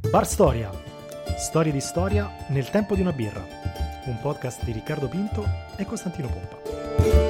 Bar Storia, storie di storia nel tempo di una birra, un podcast di Riccardo Pinto e Costantino Pompa.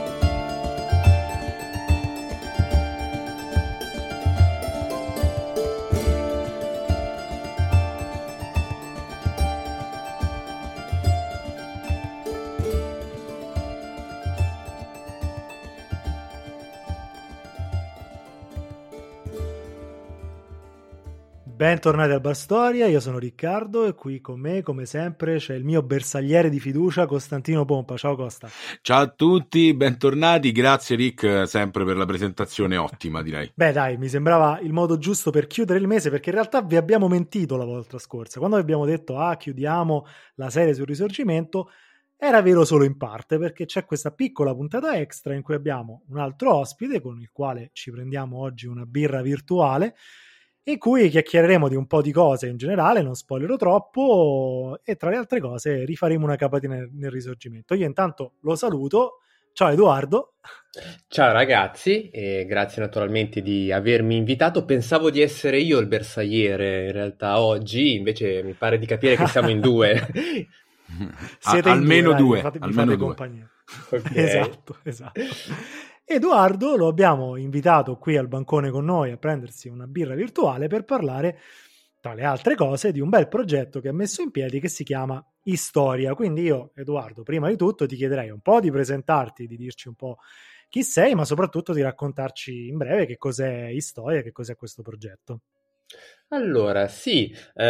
Bentornati al Bar Storia, io sono Riccardo e qui con me, come sempre, c'è il mio bersagliere di fiducia, Costantino Pompa. Ciao Costa. Ciao a tutti, bentornati, grazie Rick sempre per la presentazione ottima, direi. Beh dai, mi sembrava il modo giusto per chiudere il mese, perché in realtà vi abbiamo mentito la volta scorsa. Quando vi abbiamo detto chiudiamo la serie sul Risorgimento, era vero solo in parte, perché c'è questa piccola puntata extra in cui abbiamo un altro ospite con il quale ci prendiamo oggi una birra virtuale, in cui chiacchiereremo di un po' di cose in generale, non spoilerò troppo, e tra le altre cose rifaremo una capatina nel Risorgimento. Io intanto lo saluto. Ciao Edoardo. Ciao ragazzi, e grazie naturalmente di avermi invitato. Pensavo di essere io il bersagliere in realtà oggi, invece mi pare di capire che siamo in due. Siete almeno in due, vi almeno fate due. compagnia. Okay. Esatto. Edoardo lo abbiamo invitato qui al bancone con noi a prendersi una birra virtuale per parlare, tra le altre cose, di un bel progetto che ha messo in piedi che si chiama Istoria. Quindi io, Edoardo, prima di tutto ti chiederei un po' di presentarti, di dirci un po' chi sei, ma soprattutto di raccontarci in breve che cos'è Istoria, che cos'è questo progetto. Allora, sì,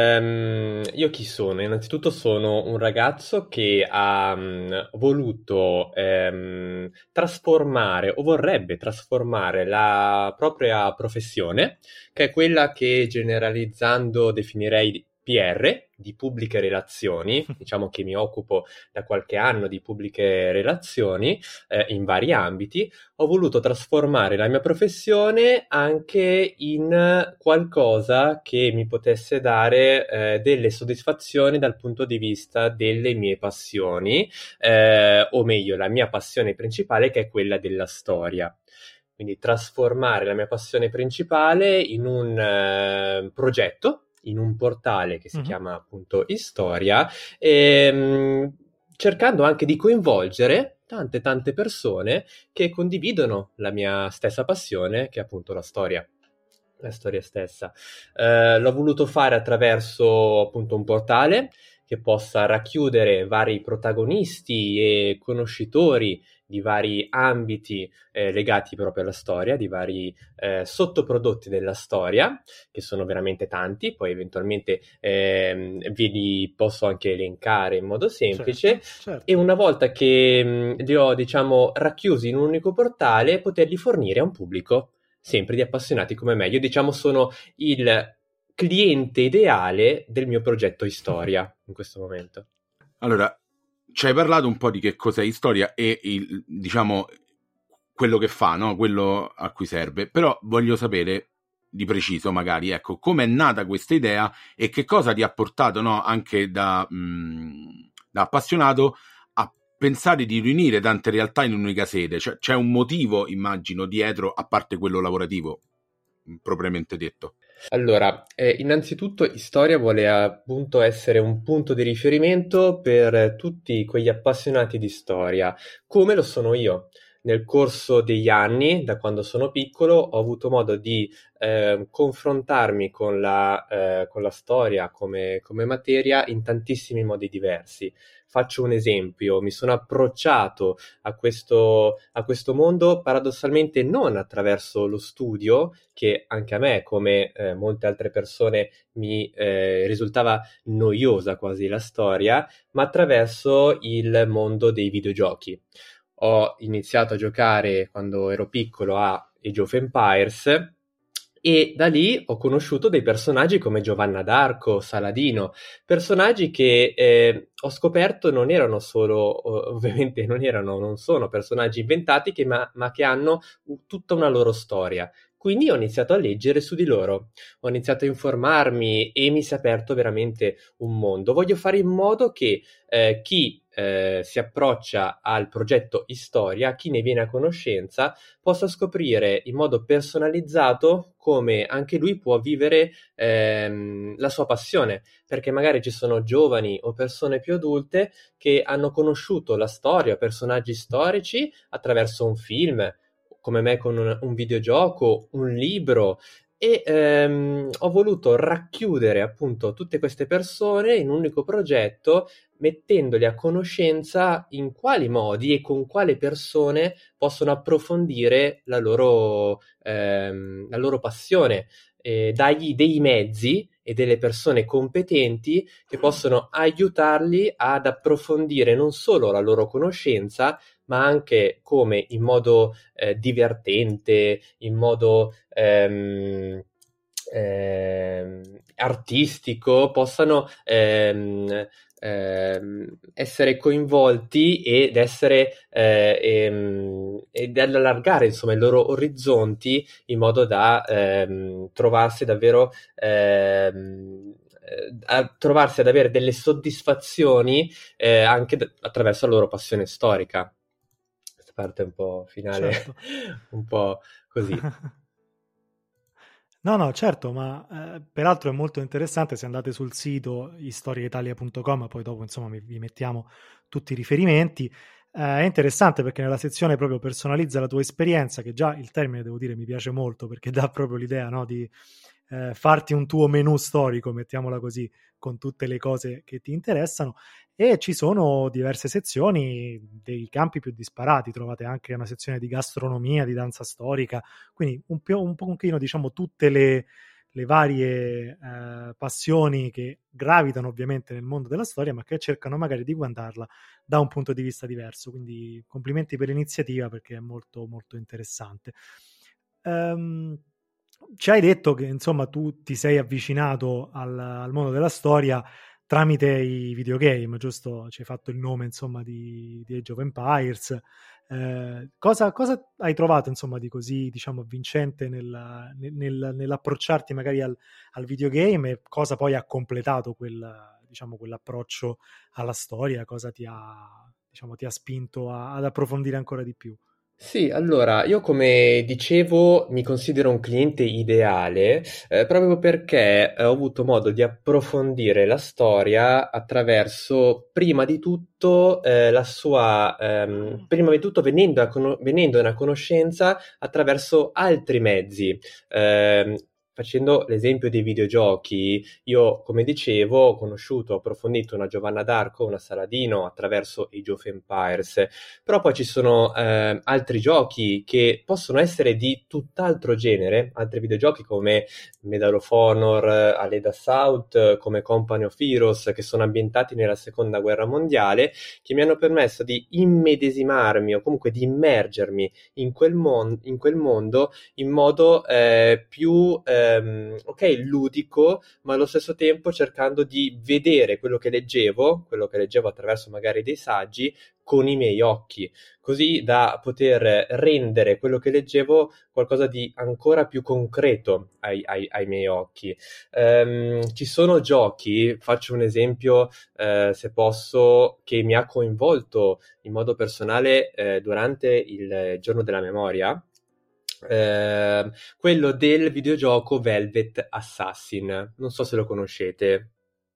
io chi sono? Innanzitutto sono un ragazzo che ha voluto trasformare o vorrebbe trasformare la propria professione, che è quella che generalizzando definirei PR, di pubbliche relazioni. Diciamo che mi occupo da qualche anno di pubbliche relazioni in vari ambiti. Ho voluto trasformare la mia professione anche in qualcosa che mi potesse dare delle soddisfazioni dal punto di vista delle mie passioni, o meglio, la mia passione principale, che è quella della storia. Quindi trasformare la mia passione principale in un progetto, in un portale che si chiama appunto Istoria, cercando anche di coinvolgere tante persone che condividono la mia stessa passione, che è appunto la storia stessa. L'ho voluto fare attraverso appunto un portale che possa racchiudere vari protagonisti e conoscitori di vari ambiti legati proprio alla storia, di vari sottoprodotti della storia, che sono veramente tanti. Poi eventualmente ve li posso anche elencare in modo semplice. Certo. E una volta che li ho, diciamo, racchiusi in un unico portale, poterli fornire a un pubblico sempre di appassionati come me. Io, diciamo, sono il cliente ideale del mio progetto Istoria in questo momento. Allora, ci hai parlato un po' di che cos'è Istoria e diciamo quello che fa, no? Quello a cui serve, però voglio sapere di preciso magari, ecco, come è nata questa idea e che cosa ti ha portato, no? Anche da appassionato a pensare di riunire tante realtà in un'unica sede. Cioè, c'è un motivo, immagino, dietro, a parte quello lavorativo, propriamente detto. Allora, innanzitutto Istoria vuole appunto essere un punto di riferimento per tutti quegli appassionati di storia, come lo sono io. Nel corso degli anni, da quando sono piccolo, ho avuto modo di confrontarmi con la storia come materia in tantissimi modi diversi. Faccio un esempio: mi sono approcciato a questo mondo paradossalmente non attraverso lo studio, che anche a me, come molte altre persone, mi risultava noiosa quasi la storia, ma attraverso il mondo dei videogiochi. Ho iniziato a giocare quando ero piccolo a Age of Empires e da lì ho conosciuto dei personaggi come Giovanna d'Arco, Saladino, personaggi che ho scoperto non erano solo, ovviamente non sono personaggi inventati, ma che hanno tutta una loro storia. Quindi ho iniziato a leggere su di loro, ho iniziato a informarmi e mi si è aperto veramente un mondo. Voglio fare in modo che chi si approccia al progetto Historia, chi ne viene a conoscenza, possa scoprire in modo personalizzato come anche lui può vivere la sua passione, perché magari ci sono giovani o persone più adulte che hanno conosciuto la storia, personaggi storici attraverso un film, come me con un videogioco, un libro, e ho voluto racchiudere appunto tutte queste persone in un unico progetto, mettendoli a conoscenza in quali modi e con quale persone possono approfondire la loro passione, dargli dei mezzi e delle persone competenti che possono aiutarli ad approfondire non solo la loro conoscenza, ma anche come in modo divertente, in modo artistico, possano essere coinvolti ed allargare insomma i loro orizzonti in modo da trovarsi davvero trovarsi ad avere delle soddisfazioni anche attraverso la loro passione storica. Questa parte un po' finale, Certo. un po' così. No, certo, ma peraltro è molto interessante se andate sul sito istoriaitalia.com, poi dopo insomma vi mettiamo tutti i riferimenti. È interessante perché nella sezione proprio personalizza la tua esperienza, che già il termine devo dire mi piace molto perché dà proprio l'idea, no, di farti un tuo menù storico, mettiamola così, con tutte le cose che ti interessano, e ci sono diverse sezioni dei campi più disparati. Trovate anche una sezione di gastronomia, di danza storica, quindi un pochino diciamo tutte le varie passioni che gravitano ovviamente nel mondo della storia, ma che cercano magari di guardarla da un punto di vista diverso. Quindi complimenti per l'iniziativa perché è molto molto interessante. Ci hai detto che insomma tu ti sei avvicinato al mondo della storia tramite i videogame, giusto? Ci hai fatto il nome insomma di Age of Empires. Cosa hai trovato insomma di così diciamo avvincente nell'approcciarti magari al videogame, e cosa poi ha completato diciamo, quell'approccio alla storia? Cosa diciamo, ti ha spinto ad approfondire ancora di più? Sì, allora, io come dicevo mi considero un cliente ideale proprio perché ho avuto modo di approfondire la storia attraverso, prima di tutto, prima di tutto venendone a conoscenza attraverso altri mezzi. Facendo l'esempio dei videogiochi, io, come dicevo, ho conosciuto, ho approfondito una Giovanna d'Arco, una Saladino attraverso Age of Empires, però poi ci sono altri giochi che possono essere di tutt'altro genere, altri videogiochi come Medal of Honor, Aleda South, come Company of Heroes, che sono ambientati nella seconda guerra mondiale, che mi hanno permesso di immedesimarmi o comunque di immergermi in quel mondo in modo più ludico, ma allo stesso tempo cercando di vedere quello che leggevo attraverso magari dei saggi, con i miei occhi, così da poter rendere quello che leggevo qualcosa di ancora più concreto ai miei occhi. Ci sono giochi, faccio un esempio, se posso, che mi ha coinvolto in modo personale durante il giorno della memoria. Quello del videogioco Velvet Assassin, non so se lo conoscete.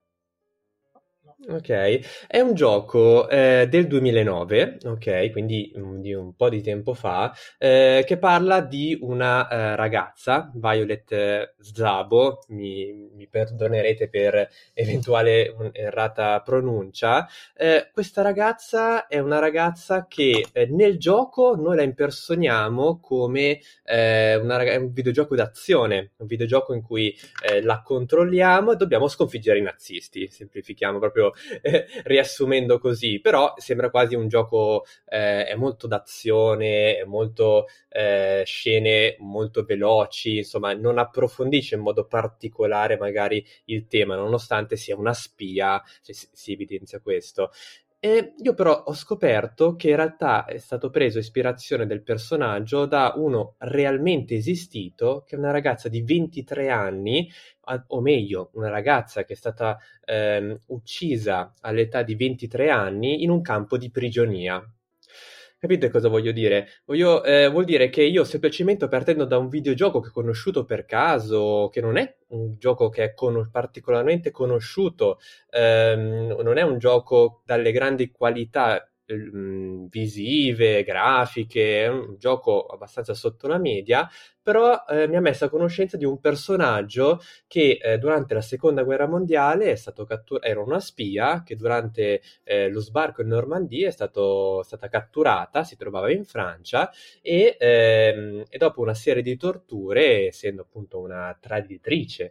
Ok, è un gioco del 2009, ok, quindi di un po' di tempo fa, che parla di una ragazza, Violet Szabo, mi perdonerete per eventuale errata pronuncia. Questa ragazza è una ragazza che nel gioco noi la impersoniamo come è un videogioco d'azione, un videogioco in cui la controlliamo e dobbiamo sconfiggere i nazisti, semplifichiamo proprio riassumendo così, però sembra quasi un gioco, è molto d'azione, è molto scene molto veloci, insomma non approfondisce in modo particolare magari il tema, nonostante sia una spia, cioè, si evidenzia questo. E io però ho scoperto che in realtà è stato preso ispirazione del personaggio da uno realmente esistito, che è una ragazza di 23 anni, o meglio, una ragazza che è stata uccisa all'età di 23 anni in un campo di prigionia. Capite cosa voglio dire? Vuol dire che io semplicemente partendo da un videogioco che ho conosciuto per caso, che non è un gioco che è particolarmente conosciuto, non è un gioco dalle grandi qualità visive, grafiche, è un gioco abbastanza sotto la media, però mi ha messo a conoscenza di un personaggio che durante la seconda guerra mondiale è stato era una spia che durante lo sbarco in Normandia stata catturata, si trovava in Francia e dopo una serie di torture, essendo appunto una traditrice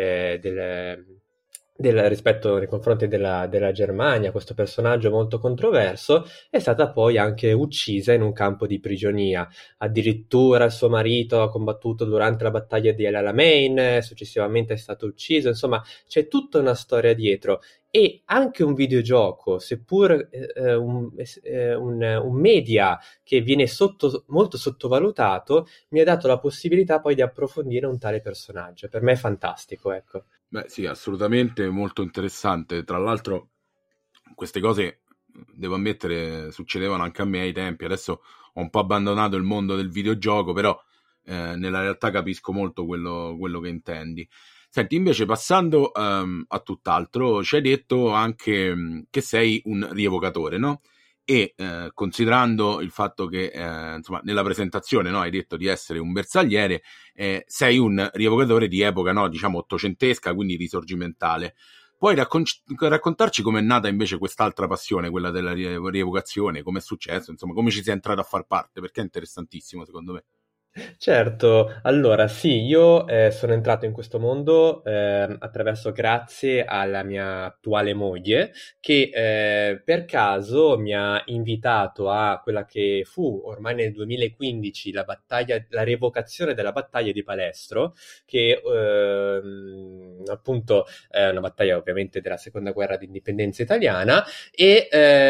rispetto nei confronti della Germania, questo personaggio molto controverso, è stata poi anche uccisa in un campo di prigionia. Addirittura il suo marito ha combattuto durante la battaglia di El Alamein, successivamente è stato ucciso, insomma c'è tutta una storia dietro. E anche un videogioco, seppur un media che viene molto sottovalutato, mi ha dato la possibilità poi di approfondire un tale personaggio. Per me è fantastico, ecco. Beh, sì, assolutamente molto interessante. Tra l'altro, queste cose, devo ammettere, succedevano anche a me ai tempi. Adesso ho un po' abbandonato il mondo del videogioco, però nella realtà capisco molto quello che intendi. Senti, invece, passando a tutt'altro, ci hai detto anche che sei un rievocatore, no? E considerando il fatto che insomma nella presentazione, no, hai detto di essere un bersagliere, sei un rievocatore di epoca, no, diciamo ottocentesca, quindi risorgimentale. Puoi raccontarci com'è nata invece quest'altra passione, quella della rievocazione, com'è successo, insomma come ci sei entrato a far parte, perché è interessantissimo secondo me. Certo, allora sì, io sono entrato in questo mondo grazie alla mia attuale moglie che per caso mi ha invitato a quella che fu ormai nel 2015 la rievocazione della battaglia di Palestro, che appunto è una battaglia ovviamente della seconda guerra d'indipendenza italiana e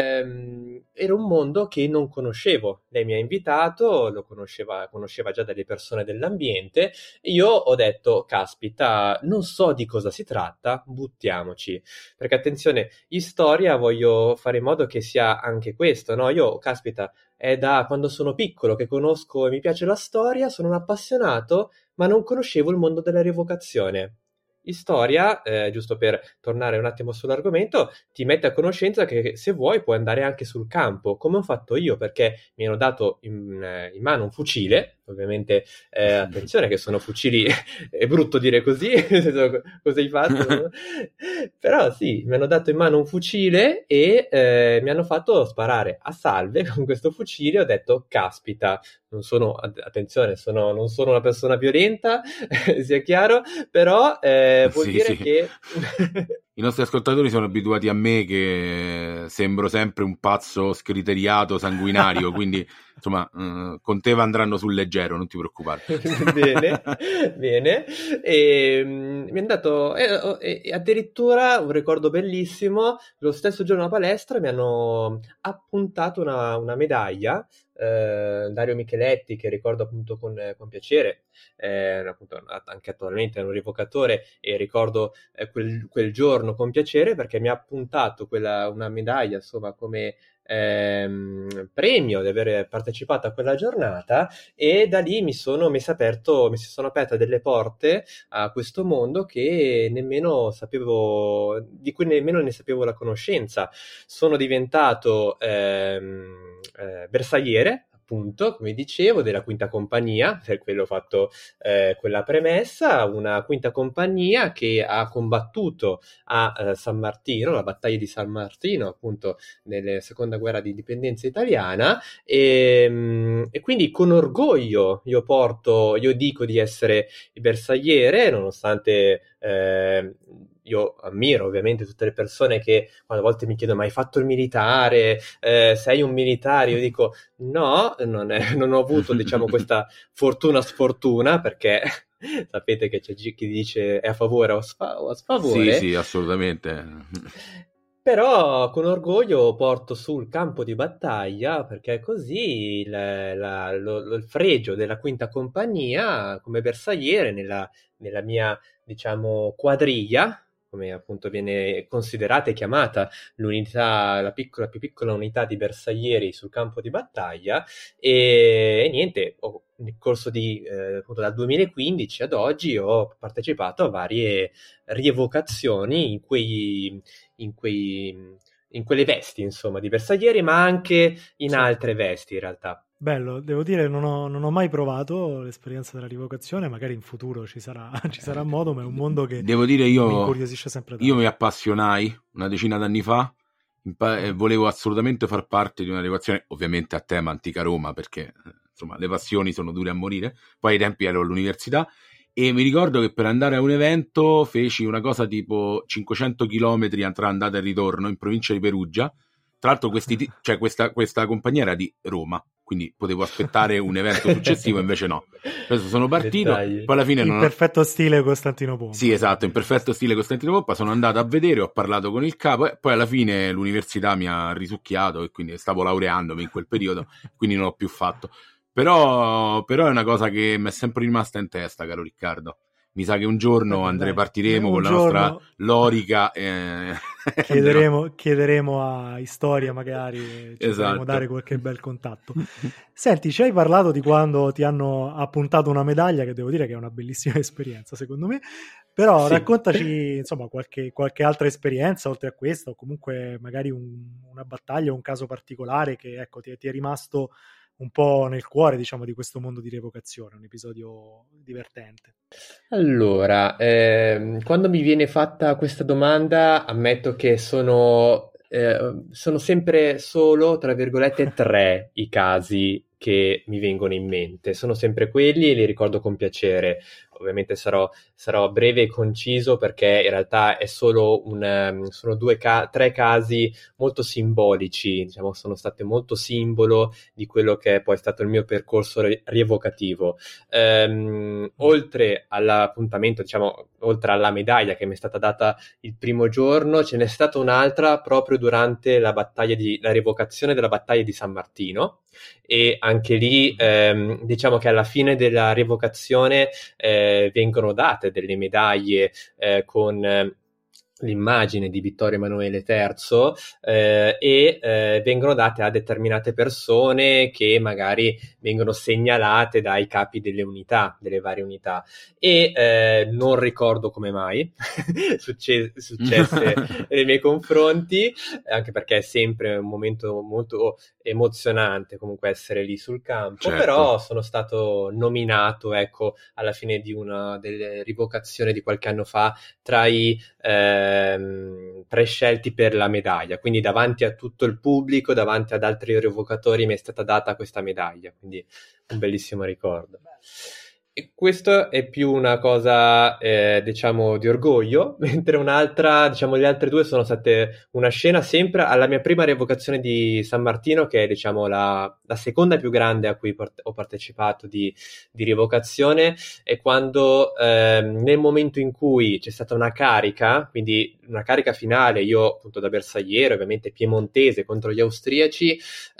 era un mondo che non conoscevo. Lei mi ha invitato, conosceva già delle persone dell'ambiente. Io ho detto, caspita, non so di cosa si tratta, buttiamoci. Perché attenzione, in storia voglio fare in modo che sia anche questo, no? Io, caspita, è da quando sono piccolo che conosco e mi piace la storia, sono un appassionato, ma non conoscevo il mondo della rievocazione. In storia, giusto per tornare un attimo sull'argomento, ti mette a conoscenza che se vuoi puoi andare anche sul campo, come ho fatto io, perché mi hanno dato in mano un fucile, ovviamente attenzione che sono fucili, è brutto dire così, nel senso, cosa hai fatto? Però sì, mi hanno dato in mano un fucile e mi hanno fatto sparare a salve con questo fucile, ho detto, caspita, attenzione, non sono una persona violenta, sia chiaro, però vuol Sì, dire sì. che I nostri ascoltatori sono abituati a me che sembro sempre un pazzo scriteriato, sanguinario, quindi insomma con te andranno sul leggero, non ti preoccupare. Bene, bene. E mi è andato e addirittura un ricordo bellissimo, lo stesso giorno alla palestra mi hanno appuntato una medaglia, Dario Micheletti, che ricordo appunto con piacere, appunto anche attualmente è un rievocatore e ricordo quel giorno con piacere perché mi ha appuntato una medaglia, insomma, come premio di aver partecipato a quella giornata, e da lì mi si sono aperte delle porte a questo mondo che di cui nemmeno ne sapevo la conoscenza. Sono diventato bersagliere, appunto, come dicevo, della Quinta Compagnia, per quello ho fatto quella premessa, una Quinta Compagnia che ha combattuto a San Martino, la battaglia di San Martino, appunto, nella seconda guerra di indipendenza italiana, e quindi con orgoglio io dico di essere bersagliere, nonostante io ammiro ovviamente tutte le persone che quando a volte mi chiedono ma hai fatto il militare, sei un militare? Io dico no, non ho avuto diciamo questa sfortuna, perché sapete che c'è chi dice è a favore o a sfavore. Sì, sì, assolutamente. Però con orgoglio porto sul campo di battaglia, perché così il fregio della quinta compagnia come bersagliere nella mia, diciamo, quadriglia, come appunto viene considerata e chiamata l'unità, la più piccola unità di bersaglieri sul campo di battaglia, e niente, nel corso di appunto dal 2015 ad oggi ho partecipato a varie rievocazioni in quei, in quelle vesti, insomma, di bersaglieri, ma anche in altre vesti, in realtà. Bello, devo dire, non ho mai provato l'esperienza della rivocazione, magari in futuro ci sarà modo, ma è un mondo che devo dire, mi incuriosisce sempre tanto. Io mi appassionai una decina d'anni fa, volevo assolutamente far parte di una rievocazione, ovviamente a tema antica Roma, perché insomma le passioni sono dure a morire. Poi ai tempi ero all'università e mi ricordo che per andare a un evento feci una cosa tipo 500 km tra andata e ritorno in provincia di Perugia. Tra l'altro questa compagnia era di Roma, quindi potevo aspettare un evento successivo, invece no. Adesso sono partito, poi alla fine in perfetto stile Costantino Pompa. Sì, esatto, in perfetto stile Costantino Pompa. Sono andato a vedere, ho parlato con il capo e poi alla fine l'università mi ha risucchiato e quindi stavo laureandomi in quel periodo, quindi non l'ho più fatto. Però è una cosa che mi è sempre rimasta in testa, caro Riccardo. Mi sa che un giorno partiremo con la nostra lorica. Chiederemo a Storia, magari ci potremo dare qualche bel contatto. Senti, ci hai parlato di quando ti hanno appuntato una medaglia, che devo dire che è una bellissima esperienza, secondo me. Però sì, raccontaci insomma qualche altra esperienza oltre a questa, o comunque magari una battaglia o un caso particolare che ecco ti è rimasto un po' nel cuore, diciamo, di questo mondo di rievocazione, un episodio divertente. Allora, quando mi viene fatta questa domanda, ammetto che sono sempre solo, tra virgolette, 3 i casi che mi vengono in mente. Sono sempre quelli e li ricordo con piacere. Ovviamente sarò breve e conciso, perché in realtà è solo sono 3 casi molto simbolici, diciamo, sono state molto simbolo di quello che è poi stato il mio percorso rievocativo. Oltre all'appuntamento, diciamo, oltre alla medaglia che mi è stata data il primo giorno, ce n'è stata un'altra proprio durante la rievocazione della battaglia di San Martino, e anche lì diciamo che alla fine della rievocazione vengono date delle medaglie con l'immagine di Vittorio Emanuele III e vengono date a determinate persone che magari vengono segnalate dai capi delle varie unità, e non ricordo come mai successe nei miei confronti, anche perché è sempre un momento molto emozionante comunque essere lì sul campo. Certo. Però sono stato nominato, ecco, alla fine di una delle rivocazioni di qualche anno fa tra i prescelti per la medaglia, quindi davanti a tutto il pubblico, davanti ad altri rievocatori mi è stata data questa medaglia, quindi un bellissimo ricordo. E questo è più una cosa diciamo di orgoglio, mentre un'altra, diciamo, le altre due sono state una scena sempre alla mia prima rievocazione di San Martino, che è, diciamo, la seconda più grande a cui ho partecipato di rievocazione, è quando nel momento in cui c'è stata una carica, quindi una carica finale, io appunto da bersagliere, ovviamente piemontese, contro gli austriaci,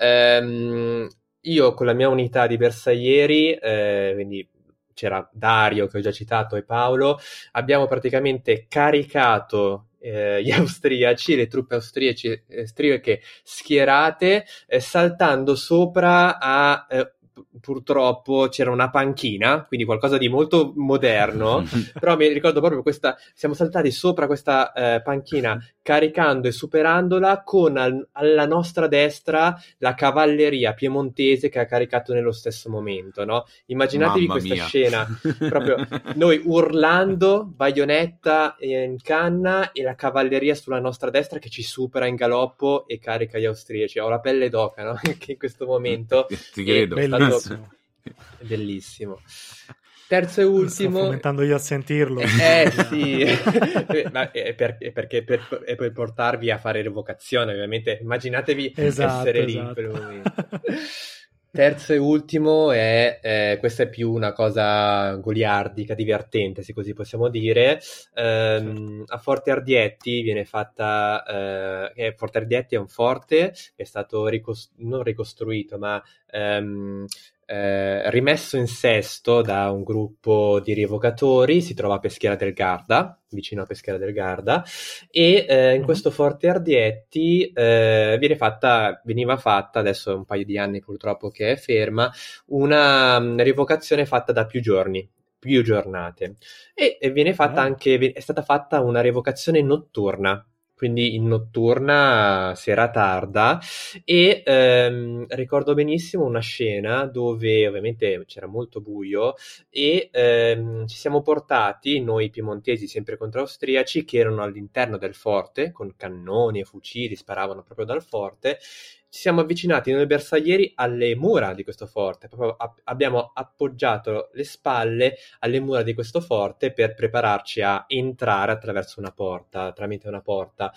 io con la mia unità di bersaglieri, quindi c'era Dario, che ho già citato, e Paolo, abbiamo praticamente caricato gli austriaci, le truppe austriache schierate, saltando sopra a... purtroppo c'era una panchina, quindi qualcosa di molto moderno, però mi ricordo proprio siamo saltati sopra questa panchina, caricando e superandola con alla nostra destra la cavalleria piemontese che ha caricato nello stesso momento, no? Immaginatevi questa scena, proprio noi urlando, baionetta in canna, e la cavalleria sulla nostra destra che ci supera in galoppo e carica gli austriaci. Ho la pelle d'oca, no? Che in questo momento ti credo. Bellissimo. Terzo e ultimo. Sto fomentando io a sentirlo. Sì. Ma perché per portarvi a fare rievocazione, ovviamente. Immaginatevi essere lì in quel momento. Terzo e ultimo questa è più una cosa goliardica, divertente, se così possiamo dire. Certo. A Forte Ardietti viene fatta, Forte Ardietti è un forte che è stato non ricostruito, ma ehm, rimesso in sesto da un gruppo di rievocatori, si trova a Peschiera del Garda, vicino a Peschiera del Garda, e in Mhm. questo Forte Ardietti veniva fatta, adesso è un paio di anni purtroppo che è ferma, una rievocazione fatta da più giorni, più giornate. E viene fatta Bello. anche, è stata fatta una rievocazione notturna. Quindi in notturna, sera tarda, e ricordo benissimo una scena dove ovviamente c'era molto buio e ci siamo portati, noi piemontesi sempre contro austriaci, che erano all'interno del forte, con cannoni e fucili, sparavano proprio dal forte. Ci siamo avvicinati noi bersaglieri alle mura di questo forte, proprio abbiamo appoggiato le spalle alle mura di questo forte per prepararci a entrare attraverso una porta, tramite una porta.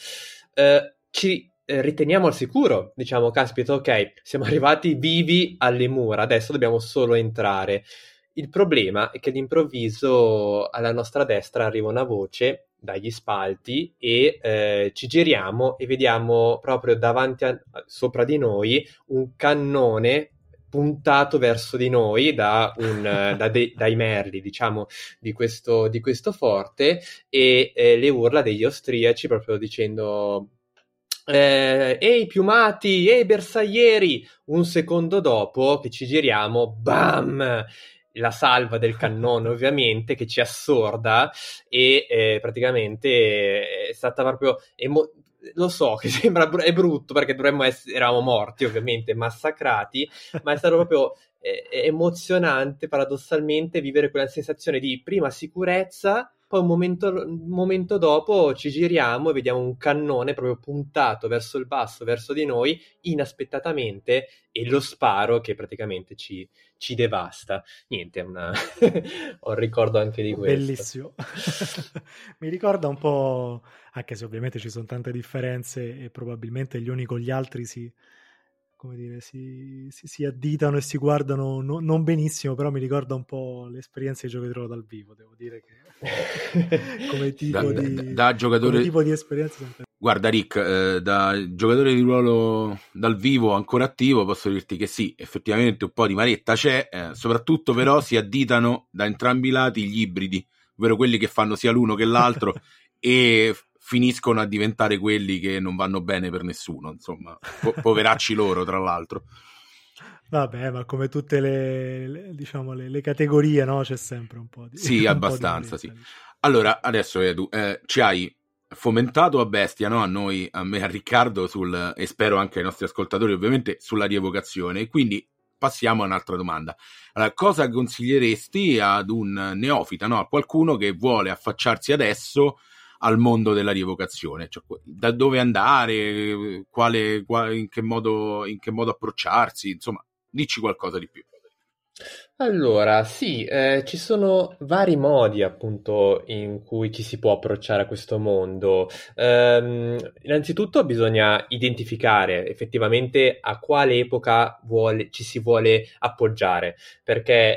Ci riteniamo al sicuro, diciamo, caspita, ok, siamo arrivati vivi alle mura, adesso dobbiamo solo entrare. Il problema è che d'improvviso alla nostra destra arriva una voce dagli spalti e ci giriamo e vediamo proprio sopra di noi un cannone puntato verso di noi dai merli, diciamo, di questo forte e le urla degli austriaci proprio dicendo ehi piumati, ehi bersaglieri, un secondo dopo che ci giriamo, bam! La salva del cannone ovviamente che ci assorda e praticamente è stata proprio lo so che sembra è brutto perché eravamo morti ovviamente massacrati, ma è stato proprio emozionante paradossalmente vivere quella sensazione di prima sicurezza, poi un momento dopo ci giriamo e vediamo un cannone proprio puntato verso il basso, verso di noi, inaspettatamente, e lo sparo che praticamente ci devasta. Niente, ho un ricordo anche di questo. Bellissimo. Mi ricorda un po', anche se ovviamente ci sono tante differenze e probabilmente gli uni con gli altri come dire, si additano e si guardano non benissimo, però mi ricorda un po' l'esperienza di giocatori dal vivo, devo dire che come Da, tipo da- di, da come giocatore, tipo di esperienza. guarda Rick, da giocatore di ruolo dal vivo ancora attivo, posso dirti che sì, effettivamente un po' di maretta c'è, soprattutto però si additano da entrambi i lati gli ibridi, ovvero quelli che fanno sia l'uno che l'altro e finiscono a diventare quelli che non vanno bene per nessuno, insomma, poveracci loro tra l'altro. Vabbè, ma come tutte diciamo, le categorie, no? C'è sempre un po' di, Sì, un po' di abbastanza, sì. maretta lì. Allora, adesso Edu, ci hai fomentato a bestia, no? A noi, a me, a Riccardo, e spero anche ai nostri ascoltatori, ovviamente, sulla rievocazione. E quindi passiamo a un'altra domanda. Allora, cosa consiglieresti ad un neofita, no? A qualcuno che vuole affacciarsi adesso al mondo della rievocazione? Cioè, da dove andare, in che modo approcciarsi, insomma, dici qualcosa di più. Allora, sì, ci sono vari modi appunto in cui ci si può approcciare a questo mondo. Innanzitutto bisogna identificare effettivamente a quale epoca ci si vuole appoggiare, perché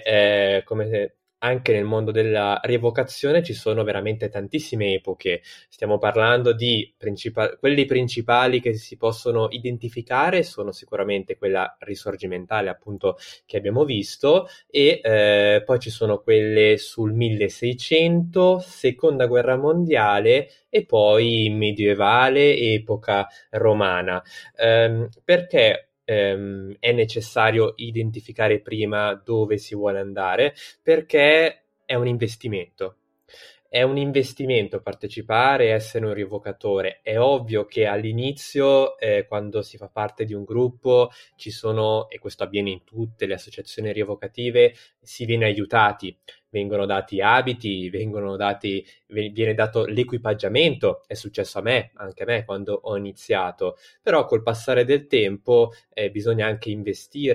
anche nel mondo della rievocazione ci sono veramente tantissime epoche. Stiamo parlando di quelli principali che si possono identificare sono sicuramente quella risorgimentale, appunto, che abbiamo visto e poi ci sono quelle sul 1600, seconda guerra mondiale e poi medievale e epoca romana. Perché è necessario identificare prima dove si vuole andare? Perché è un investimento. È un investimento partecipare e essere un rievocatore. È ovvio che all'inizio, quando si fa parte di un gruppo, ci sono, e questo avviene in tutte le associazioni rievocative, si viene aiutati, vengono dati abiti, viene dato l'equipaggiamento, è successo a me, anche a me quando ho iniziato, però col passare del tempo bisogna anche investire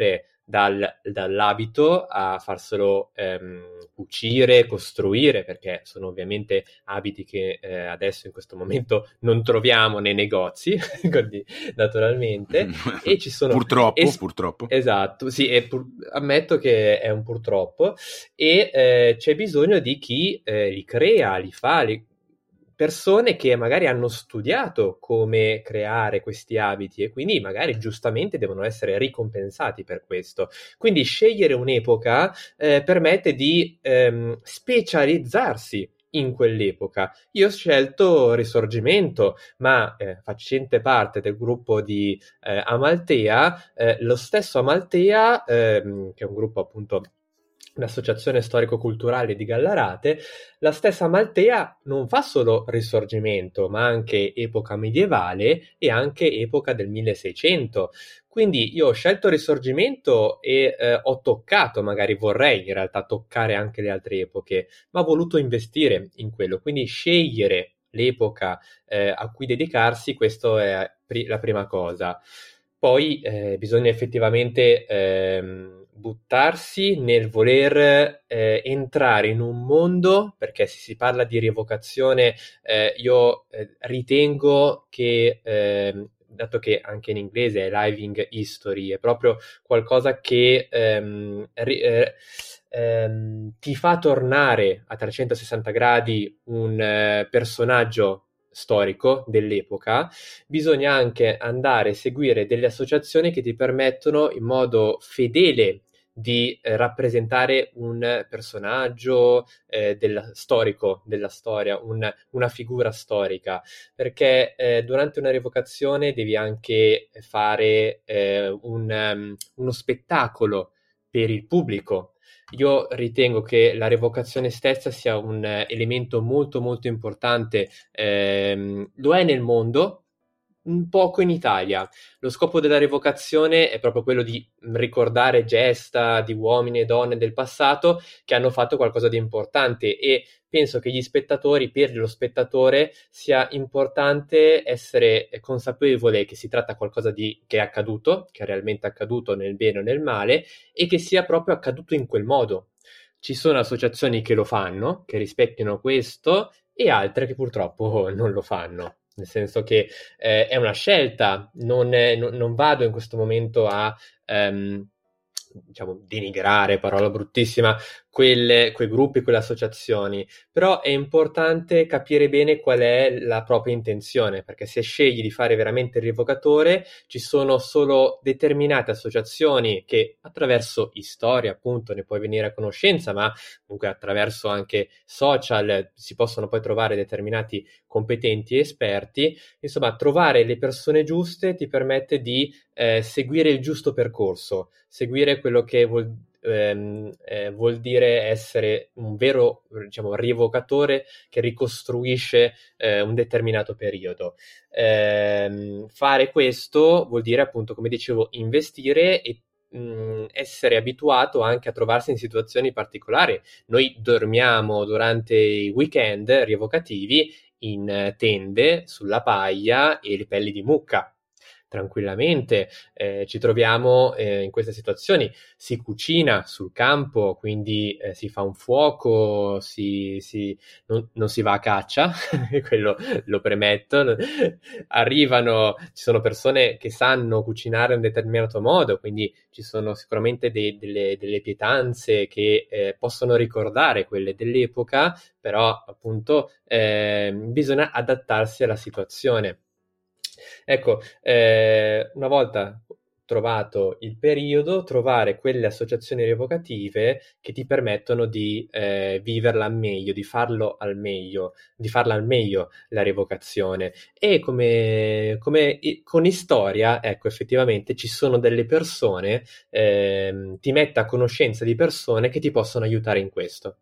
dall'abito a farselo cucire, costruire, perché sono ovviamente abiti che adesso in questo momento non troviamo nei negozi, quindi naturalmente, e ci sono... Purtroppo. Esatto, sì, ammetto che è un purtroppo, e c'è bisogno di chi li crea, li fa, persone che magari hanno studiato come creare questi abiti e quindi magari giustamente devono essere ricompensati per questo. Quindi scegliere un'epoca permette di specializzarsi in quell'epoca. Io ho scelto Risorgimento, ma facente parte del gruppo di Amaltea, lo stesso Amaltea, che è un gruppo appunto, un'associazione storico-culturale di Gallarate, la stessa Amaltea non fa solo Risorgimento, ma anche epoca medievale e anche epoca del 1600. Quindi io ho scelto Risorgimento e ho toccato, magari vorrei in realtà toccare anche le altre epoche, ma ho voluto investire in quello. Quindi scegliere l'epoca a cui dedicarsi, questa è la prima cosa. Poi bisogna effettivamente buttarsi nel voler entrare in un mondo, perché se si parla di rievocazione, io ritengo che, dato che anche in inglese è living history, è proprio qualcosa che ti fa tornare a 360 gradi un personaggio storico dell'epoca. Bisogna anche andare a seguire delle associazioni che ti permettono in modo fedele di rappresentare un personaggio storico della storia, una figura storica, perché durante una rievocazione devi anche fare uno spettacolo per il pubblico. Io ritengo che la rievocazione stessa sia un elemento molto molto importante, lo è nel mondo, un poco in Italia. Lo scopo della rievocazione è proprio quello di ricordare gesta di uomini e donne del passato che hanno fatto qualcosa di importante, e penso che per lo spettatore sia importante essere consapevole che si tratta di qualcosa che è accaduto, che è realmente accaduto nel bene o nel male, e che sia proprio accaduto in quel modo. Ci sono associazioni che lo fanno, che rispecchiano questo, e altre che purtroppo non lo fanno. Nel senso che è una scelta, non vado in questo momento a diciamo denigrare, parola bruttissima, quei gruppi, quelle associazioni, però è importante capire bene qual è la propria intenzione, perché se scegli di fare veramente il rievocatore, ci sono solo determinate associazioni che attraverso storia appunto ne puoi venire a conoscenza, ma comunque attraverso anche social si possono poi trovare determinati competenti e esperti. Insomma, trovare le persone giuste ti permette di seguire il giusto percorso, seguire quello che vuol dire essere un vero, diciamo, rievocatore che ricostruisce un determinato periodo. Fare questo vuol dire appunto, come dicevo, investire e essere abituato anche a trovarsi in situazioni particolari. Noi dormiamo durante i weekend rievocativi in tende sulla paglia e le pelli di mucca. Tranquillamente ci troviamo in queste situazioni, si cucina sul campo, quindi si fa un fuoco, non si va a caccia, quello lo premetto. Ci sono persone che sanno cucinare in un determinato modo, quindi ci sono sicuramente delle pietanze che possono ricordare quelle dell'epoca, però appunto bisogna adattarsi alla situazione. Ecco, una volta trovato il periodo, trovare quelle associazioni rievocative che ti permettono di viverla meglio, di farla al meglio la rievocazione. E come con Istoria, ecco, effettivamente ci sono delle persone, ti mette a conoscenza di persone che ti possono aiutare in questo.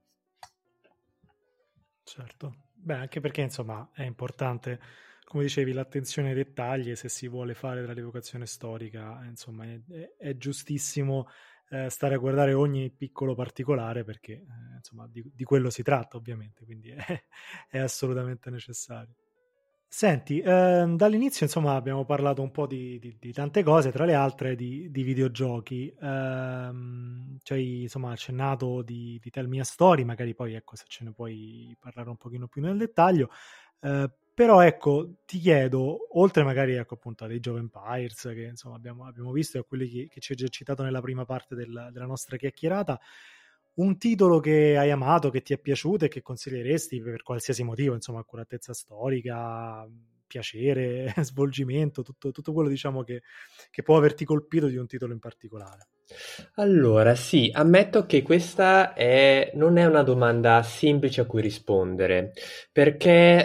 Certo, beh, anche perché insomma è importante, come dicevi, l'attenzione ai dettagli, e se si vuole fare della rievocazione storica, insomma, è giustissimo stare a guardare ogni piccolo particolare, perché insomma di quello si tratta ovviamente, quindi è assolutamente necessario. Senti, dall'inizio insomma abbiamo parlato un po' di tante cose, tra le altre di videogiochi. Ci hai insomma accennato di Tell Me a Story, magari poi ecco se ce ne puoi parlare un pochino più nel dettaglio. Però ecco, ti chiedo, oltre magari ecco appunto a Age of Empires, che insomma abbiamo visto e a quelli che ci hai già citato nella prima parte della nostra chiacchierata, un titolo che hai amato, che ti è piaciuto e che consiglieresti per qualsiasi motivo, insomma, accuratezza storica, piacere, svolgimento, tutto quello diciamo che può averti colpito di un titolo in particolare. Allora, sì, ammetto che non è una domanda semplice a cui rispondere, perché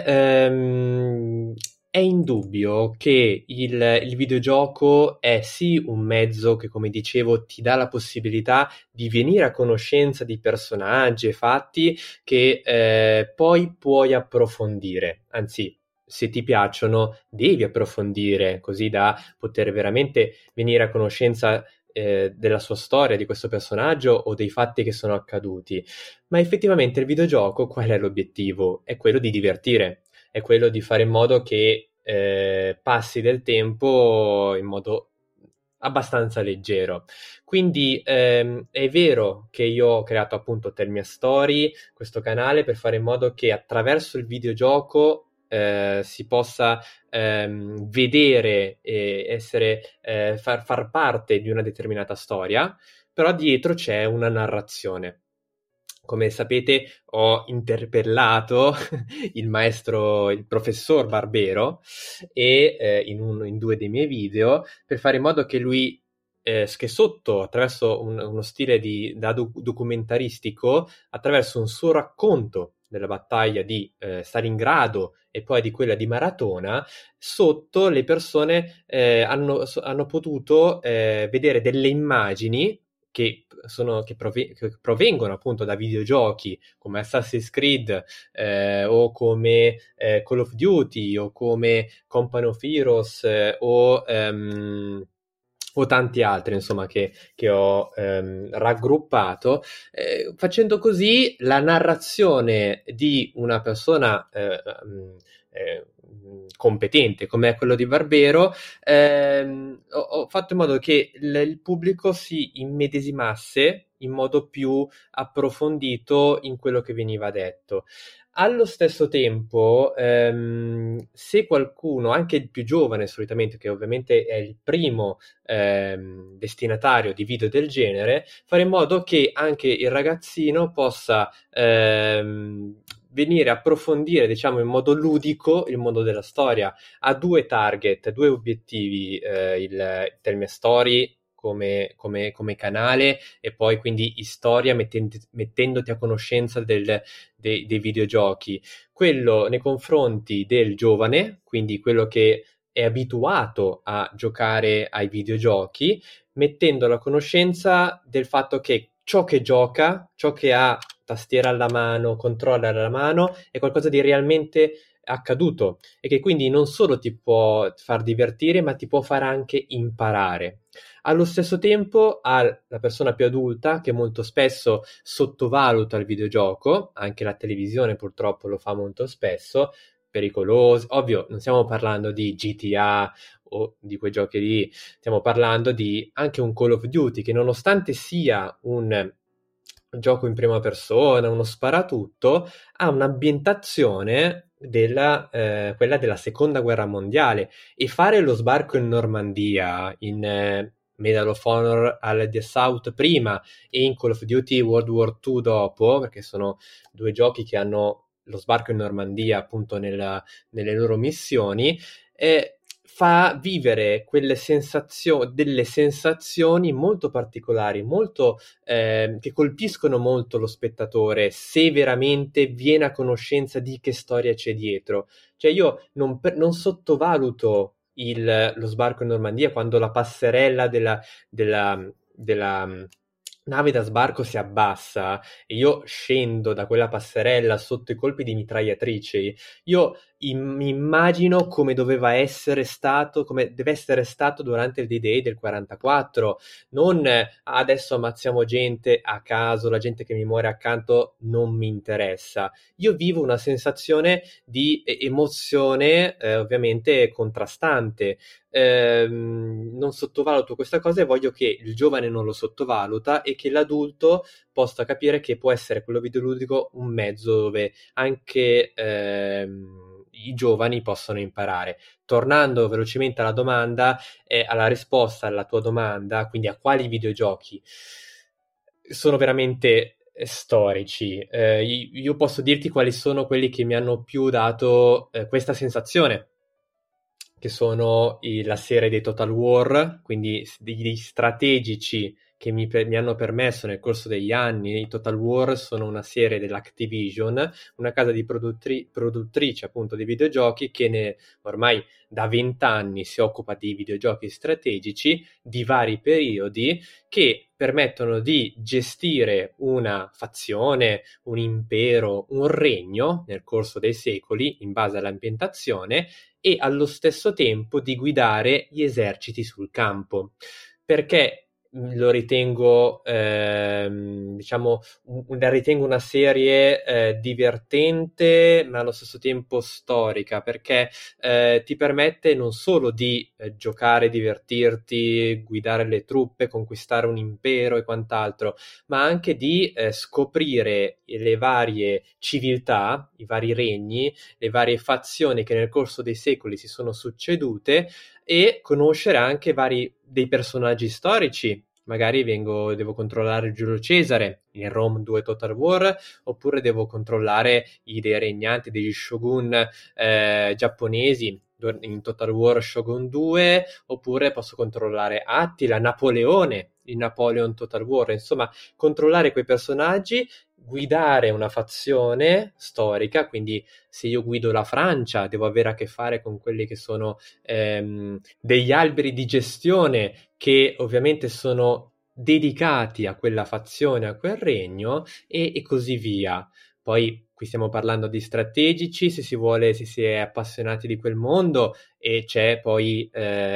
è indubbio che il videogioco è sì un mezzo che, come dicevo, ti dà la possibilità di venire a conoscenza di personaggi e fatti che poi puoi approfondire, anzi. Se ti piacciono, devi approfondire così da poter veramente venire a conoscenza della sua storia, di questo personaggio o dei fatti che sono accaduti. Ma effettivamente il videogioco, qual è l'obiettivo? È quello di divertire, è quello di fare in modo che passi del tempo in modo abbastanza leggero. Quindi è vero che io ho creato appunto Tell Me a Story, questo canale, per fare in modo che attraverso il videogioco si possa vedere e far parte di una determinata storia, però dietro c'è una narrazione. Come sapete, ho interpellato il professor Barbero in due dei miei video per fare in modo che lui, che attraverso uno stile da documentaristico, attraverso un suo racconto della battaglia di Stalingrado e poi di quella di Maratona, sotto le persone hanno potuto vedere delle immagini che provengono appunto da videogiochi come Assassin's Creed o come Call of Duty o come Company of Heroes o tanti altri, insomma, che ho raggruppato. Facendo così la narrazione di una persona competente come è quello di Barbero, ho fatto in modo che il pubblico si immedesimasse in modo più approfondito in quello che veniva detto. Allo stesso tempo, se qualcuno, anche il più giovane solitamente, che ovviamente è il primo destinatario di video del genere, fare in modo che anche il ragazzino possa venire a approfondire, diciamo, in modo ludico il mondo della storia. Ha due target, due obiettivi, il Tell Me a Story come canale e poi quindi Storia mettendoti a conoscenza dei videogiochi. Quello nei confronti del giovane, quindi quello che è abituato a giocare ai videogiochi, mettendolo a conoscenza del fatto che ciò che gioca, ciò che ha tastiera alla mano, controller alla mano, è qualcosa di realmente accaduto e che quindi non solo ti può far divertire, ma ti può far anche imparare. Allo stesso tempo la persona più adulta, che molto spesso sottovaluta il videogioco, anche la televisione purtroppo lo fa molto spesso, pericolosi. Ovvio, non stiamo parlando di GTA o di quei giochi lì, stiamo parlando di anche un Call of Duty che, nonostante sia un gioco in prima persona, uno sparatutto, ha un'ambientazione quella della seconda guerra mondiale, e fare lo sbarco in Normandia in Medal of Honor The South prima e in Call of Duty World War II dopo, perché sono due giochi che hanno lo sbarco in Normandia appunto nelle loro missioni, fa vivere delle sensazioni molto particolari, molto che colpiscono molto lo spettatore se veramente viene a conoscenza di che storia c'è dietro. Cioè io non sottovaluto lo sbarco in Normandia, quando la passerella della nave da sbarco si abbassa e io scendo da quella passerella sotto i colpi di mitragliatrici, io mi immagino come doveva essere stato, come deve essere stato durante il D-Day del 44, non adesso ammazziamo gente a caso, la gente che mi muore accanto non mi interessa. Io vivo una sensazione di emozione ovviamente contrastante. Non sottovaluto questa cosa e voglio che il giovane non lo sottovaluta e che l'adulto possa capire che può essere quello videoludico un mezzo dove anche i giovani possono imparare. Tornando velocemente alla domanda, alla risposta alla tua domanda, quindi a quali videogiochi sono veramente storici. Io posso dirti quali sono quelli che mi hanno più dato questa sensazione, che sono la serie dei Total War, quindi degli strategici che mi hanno permesso nel corso degli anni. I Total War sono una serie dell'Activision, una casa di produttrice appunto di videogiochi che ormai da 20 anni si occupa di videogiochi strategici di vari periodi che permettono di gestire una fazione, un impero, un regno nel corso dei secoli in base all'ambientazione e allo stesso tempo di guidare gli eserciti sul campo. Perché lo ritengo, diciamo, la ritengo una serie divertente, ma allo stesso tempo storica, perché ti permette non solo di giocare, divertirti, guidare le truppe, conquistare un impero e quant'altro, ma anche di scoprire le varie civiltà, i vari regni, le varie fazioni che nel corso dei secoli si sono succedute e conoscere anche dei personaggi storici. Magari devo controllare Giulio Cesare in Rome 2 Total War, oppure devo controllare dei regnanti, degli shogun giapponesi in Total War Shogun 2, oppure posso controllare Attila, Napoleone in Napoleon Total War. Insomma, controllare quei personaggi, guidare una fazione storica, quindi se io guido la Francia devo avere a che fare con quelli che sono degli alberi di gestione che ovviamente sono dedicati a quella fazione, a quel regno e così via. Poi qui stiamo parlando di strategici, se si è appassionati di quel mondo e c'è poi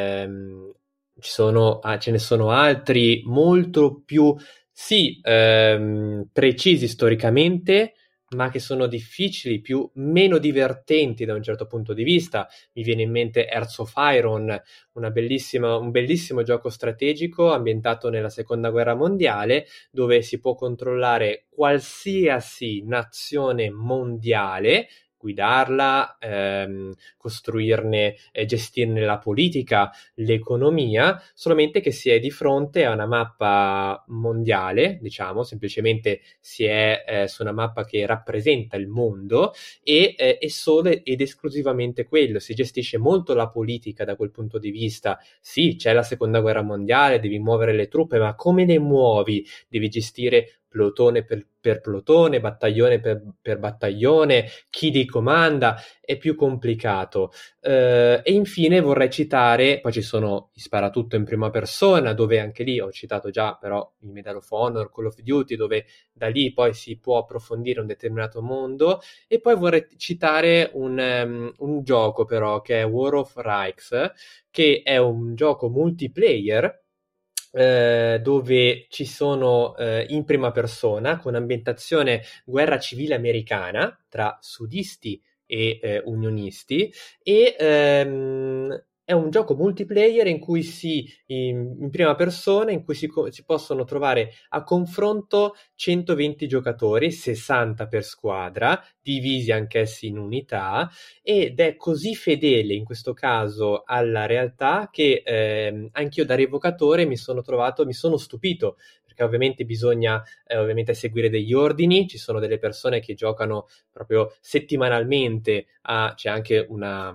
ce ne sono altri molto più sì, precisi storicamente, ma che sono difficili, meno divertenti da un certo punto di vista. Mi viene in mente Hearts of Iron, un bellissimo gioco strategico ambientato nella Seconda Guerra Mondiale, dove si può controllare qualsiasi nazione mondiale, guidarla, costruirne e gestirne la politica, l'economia, solamente che si è di fronte a una mappa mondiale, diciamo, semplicemente si è su una mappa che rappresenta il mondo e è solo ed esclusivamente quello, si gestisce molto la politica da quel punto di vista. Sì, c'è la seconda guerra mondiale, devi muovere le truppe, ma come le muovi? Devi gestire plotone per plotone, battaglione per battaglione, chi li comanda, è più complicato. E infine vorrei citare, poi ci sono i sparatutto in prima persona, dove anche lì ho citato già però il Medal of Honor, Call of Duty, dove da lì poi si può approfondire un determinato mondo. E poi vorrei citare un gioco però che è War of Reichs, che è un gioco multiplayer dove ci sono in prima persona con ambientazione guerra civile americana tra sudisti e unionisti e è un gioco multiplayer in cui in prima persona in cui si possono trovare a confronto 120 giocatori, 60 per squadra, divisi anch'essi in unità, ed è così fedele in questo caso alla realtà che anch'io da revocatore mi sono stupito, perché ovviamente bisogna ovviamente seguire degli ordini, ci sono delle persone che giocano proprio settimanalmente, c'è anche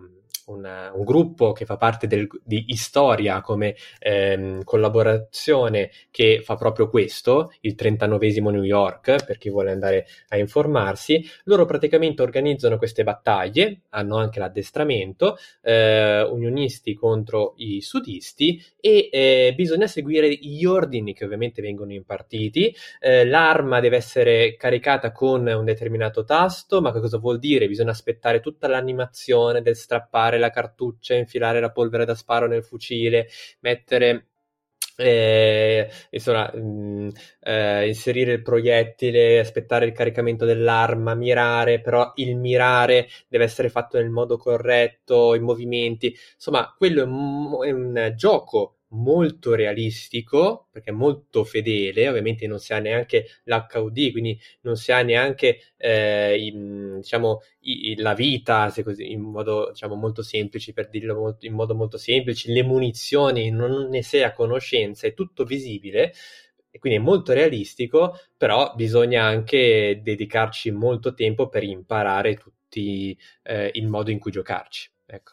un gruppo che fa parte di Historia come collaborazione, che fa proprio questo, il 39esimo New York, per chi vuole andare a informarsi. Loro praticamente organizzano queste battaglie, hanno anche l'addestramento, unionisti contro i sudisti, e bisogna seguire gli ordini che ovviamente vengono impartiti. L'arma deve essere caricata con un determinato tasto, ma che cosa vuol dire? Bisogna aspettare tutta l'animazione del strappare la cartuccia, infilare la polvere da sparo nel fucile, mettere inserire il proiettile, aspettare il caricamento dell'arma, mirare, però il mirare deve essere fatto nel modo corretto, i movimenti, insomma quello è un gioco molto realistico, perché è molto fedele. Ovviamente non si ha neanche l'HUD, quindi non si ha neanche la vita, se così, in modo, diciamo, molto semplice, per dirlo in modo molto semplice, le munizioni non ne sei a conoscenza, è tutto visibile e quindi è molto realistico, però bisogna anche dedicarci molto tempo per imparare tutti il modo in cui giocarci, ecco.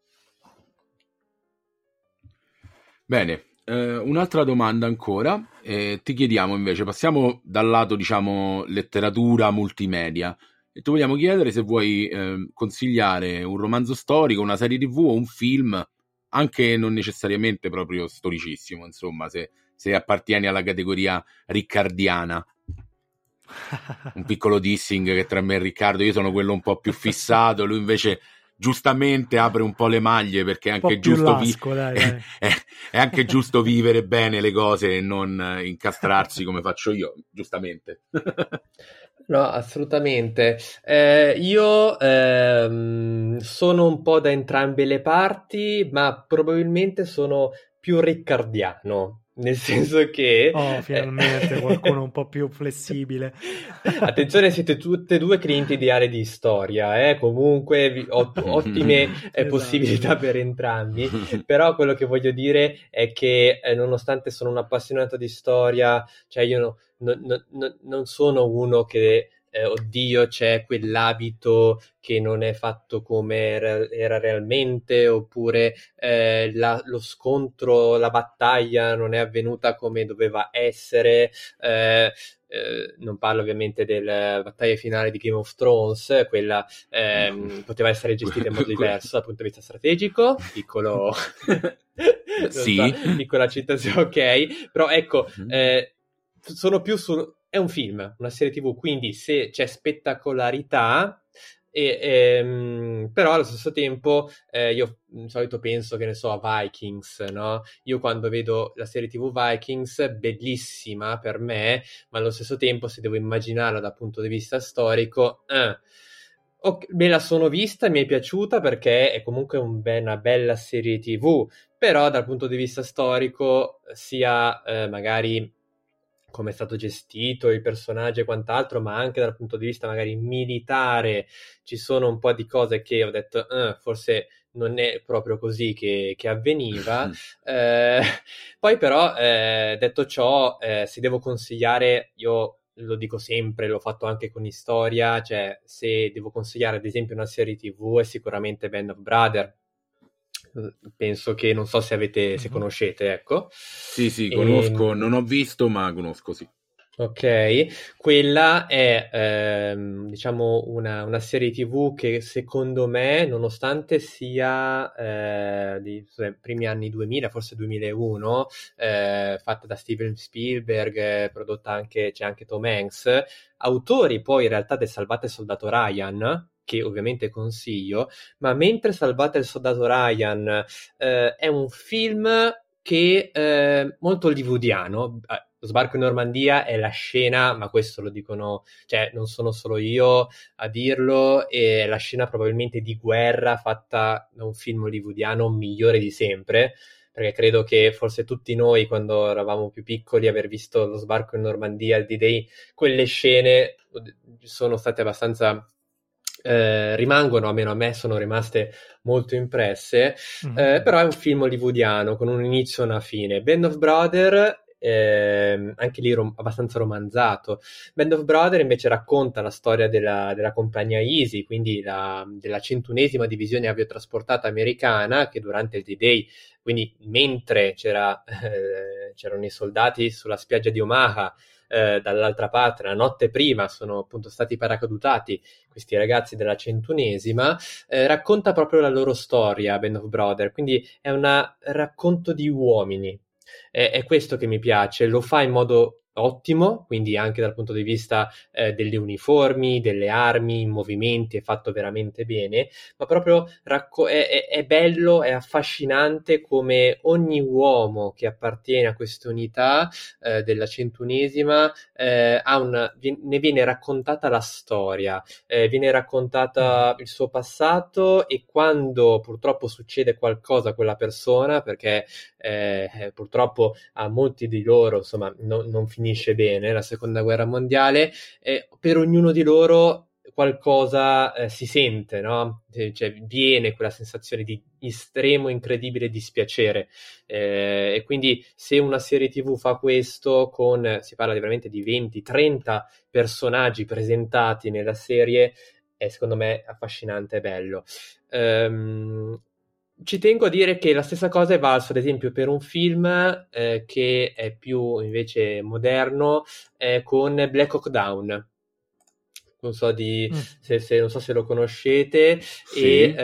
Bene, un'altra domanda ancora, ti chiediamo invece, passiamo dal lato, diciamo, letteratura, multimedia, e ti vogliamo chiedere se vuoi consigliare un romanzo storico, una serie TV o un film, anche non necessariamente proprio storicissimo, insomma, se appartieni alla categoria riccardiana. Un piccolo dissing che tra me e Riccardo, io sono quello un po' più fissato, lui invece giustamente apre un po' le maglie, perché è anche giusto è anche giusto vivere bene le cose e non incastrarsi come faccio io, giustamente. No, assolutamente. Io sono un po' da entrambe le parti, ma probabilmente sono più riccardiano. Nel senso che... finalmente qualcuno un po' più flessibile. Attenzione, siete tutte e due clienti ideali di Storia, comunque ottime possibilità per entrambi. Però quello che voglio dire è che nonostante sono un appassionato di storia, cioè io non sono uno che... oddio, c'è quell'abito che non è fatto come era realmente, oppure lo scontro, la battaglia non è avvenuta come doveva essere. Non parlo ovviamente della battaglia finale di Game of Thrones, quella poteva essere gestita in modo diverso dal punto di vista strategico, piccolo sì. piccola citazione, ok, però ecco, sono più è un film, una serie TV, quindi se c'è spettacolarità, però allo stesso tempo io di solito penso, che ne so, a Vikings, no? Io quando vedo la serie TV Vikings, bellissima per me, ma allo stesso tempo se devo immaginarla dal punto di vista storico, me la sono vista, mi è piaciuta perché è comunque una bella serie TV, però dal punto di vista storico, sia magari come è stato gestito, i personaggi e quant'altro, ma anche dal punto di vista magari militare, ci sono un po' di cose che ho detto, forse non è proprio così che avveniva. Poi però, detto ciò, se devo consigliare, io lo dico sempre, l'ho fatto anche con Historia, cioè se devo consigliare ad esempio una serie TV è sicuramente Band of Brothers. Penso che, non so se conoscete, ecco. Sì, conosco, non ho visto, ma conosco, sì. Ok, quella è diciamo una serie TV che secondo me, nonostante sia di primi anni 2000, forse 2001, fatta da Steven Spielberg, prodotta anche, c'è anche Tom Hanks, autori poi in realtà del Salvate il Soldato Ryan, che ovviamente consiglio, ma mentre Salvate il Soldato Ryan è un film che molto hollywoodiano. Lo sbarco in Normandia è la scena, ma questo lo dicono, cioè non sono solo io a dirlo, è la scena probabilmente di guerra fatta da un film hollywoodiano migliore di sempre, perché credo che forse tutti noi, quando eravamo più piccoli, aver visto Lo sbarco in Normandia, D-Day, quelle scene sono state abbastanza... rimangono, almeno a me sono rimaste molto impresse, però è un film hollywoodiano con un inizio e una fine. Band of Brothers anche lì abbastanza romanzato. Band of Brothers invece racconta la storia della compagnia Easy, quindi della 101esima divisione aviotrasportata americana, che durante il D-Day, quindi mentre c'erano i soldati sulla spiaggia di Omaha, dall'altra parte, la notte prima, sono appunto stati paracadutati questi ragazzi della 101esima, racconta proprio la loro storia, Band of Brothers, quindi è un racconto di uomini. È questo che mi piace, lo fa in modo ottimo, quindi anche dal punto di vista delle uniformi, delle armi, i movimenti, è fatto veramente bene, ma proprio è bello, è affascinante come ogni uomo che appartiene a questa unità della 101esima ne viene raccontata la storia, viene raccontata il suo passato, e quando purtroppo succede qualcosa a quella persona, perché purtroppo a molti di loro insomma non finisce bene la seconda guerra mondiale, per ognuno di loro qualcosa si sente, no? Cioè viene quella sensazione di estremo, incredibile dispiacere, e quindi se una serie TV fa questo, si parla veramente di 20-30 personaggi presentati nella serie, è secondo me affascinante e bello. Ci tengo a dire che la stessa cosa è valso, ad esempio, per un film che è più invece moderno, con Black Hawk Down. Non so non so se lo conoscete, Sì. e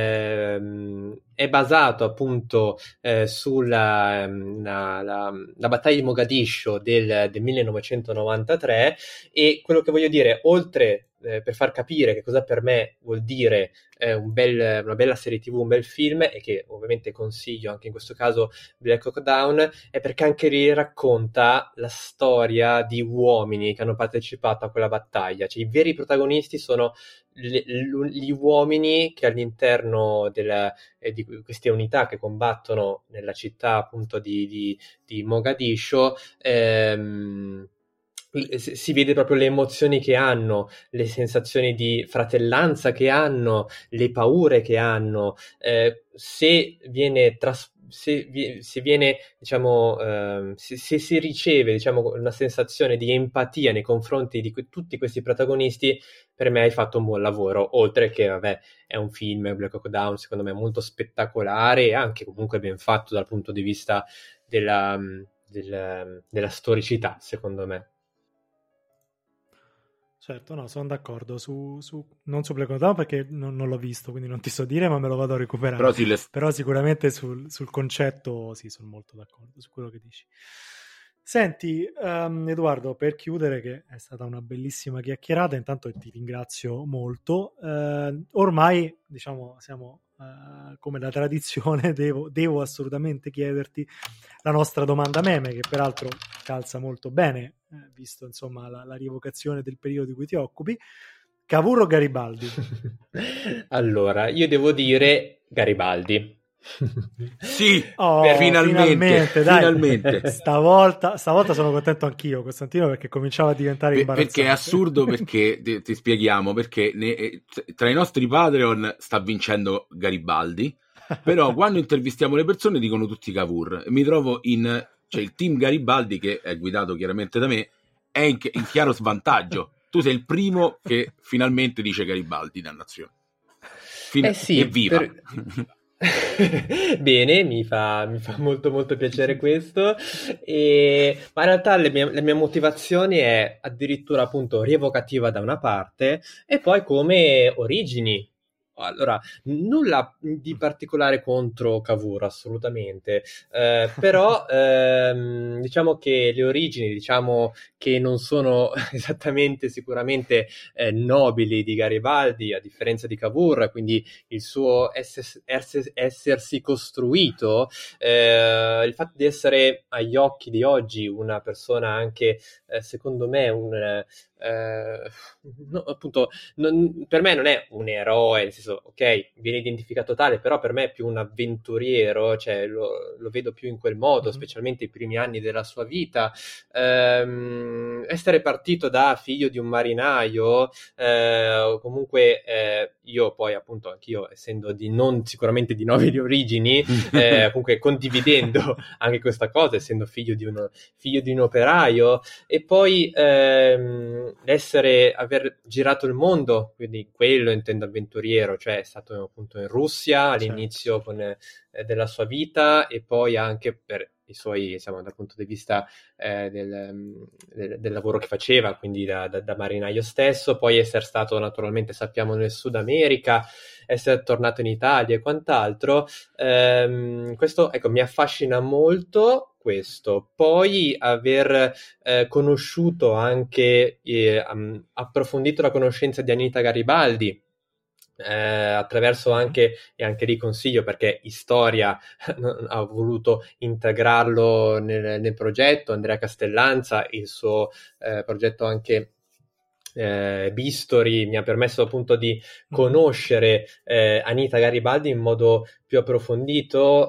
è basato appunto sulla la battaglia di Mogadiscio del 1993, e quello che voglio dire, oltre per far capire che cosa per me vuol dire una bella serie TV, un bel film, e che ovviamente consiglio anche in questo caso Black Hawk Down, è perché anche lì racconta la storia di uomini che hanno partecipato a quella battaglia, cioè i veri protagonisti sono gli uomini che all'interno di queste unità che combattono nella città appunto di Mogadiscio, si vede proprio le emozioni che hanno, le sensazioni di fratellanza che hanno, le paure che hanno, se viene se viene, diciamo, se si riceve, diciamo, una sensazione di empatia nei confronti di tutti questi protagonisti, per me hai fatto un buon lavoro, oltre che, vabbè, è un film, Black Hawk Down, secondo me molto spettacolare e anche comunque ben fatto dal punto di vista della storicità, secondo me. Certo, no, sono d'accordo non su Black Hawk Down perché non l'ho visto, quindi non ti so dire, ma me lo vado a recuperare. Però sicuramente sul concetto sì, sono molto d'accordo su quello che dici. Senti, Edoardo, per chiudere, che è stata una bellissima chiacchierata, intanto ti ringrazio molto. Ormai, diciamo, siamo come da tradizione, devo assolutamente chiederti la nostra domanda meme, che peraltro calza molto bene, visto insomma la rievocazione del periodo di cui ti occupi. Cavour o Garibaldi? Allora, io devo dire Garibaldi. Sì, finalmente, dai. Finalmente. Stavolta sono contento anch'io, Costantino, perché cominciava a diventare imbarazzante. Perché è assurdo, perché ti spieghiamo, perché tra i nostri Patreon sta vincendo Garibaldi, però quando intervistiamo le persone dicono tutti Cavour. Mi trovo cioè il team Garibaldi, che è guidato chiaramente da me, è in chiaro svantaggio. Tu sei il primo che finalmente dice Garibaldi, dannazione. Sì, evviva! Bene, mi fa molto molto piacere questo, ma in realtà la mia motivazione è addirittura appunto rievocativa da una parte, e poi come origini. Allora, nulla di particolare contro Cavour, assolutamente, però diciamo che le origini, diciamo che non sono esattamente sicuramente nobili di Garibaldi, a differenza di Cavour, quindi il suo essersi costruito, il fatto di essere agli occhi di oggi una persona anche, secondo me, no, appunto, per me non è un eroe, nel senso, ok, viene identificato tale, però per me è più un avventuriero, cioè lo vedo più in quel modo, specialmente i primi anni della sua vita. Essere partito da figlio di un marinaio, o comunque io poi appunto anch'io, essendo non sicuramente di nobili origini, comunque condividendo anche questa cosa, essendo figlio di un operaio, e poi aver girato il mondo, quindi quello intendo avventuriero, cioè è stato appunto in Russia all'inizio della sua vita, e poi anche per i suoi, diciamo, dal punto di vista del lavoro che faceva, quindi da marinaio stesso, poi essere stato naturalmente, sappiamo, nel Sud America, essere tornato in Italia e quant'altro. Questo, ecco, mi affascina molto questo. Poi aver conosciuto anche approfondito la conoscenza di Anita Garibaldi, attraverso anche, e anche lì consiglio perché Storia ha voluto integrarlo nel progetto, Andrea Castellanza, il suo progetto anche Bistori mi ha permesso appunto di conoscere Anita Garibaldi in modo più approfondito,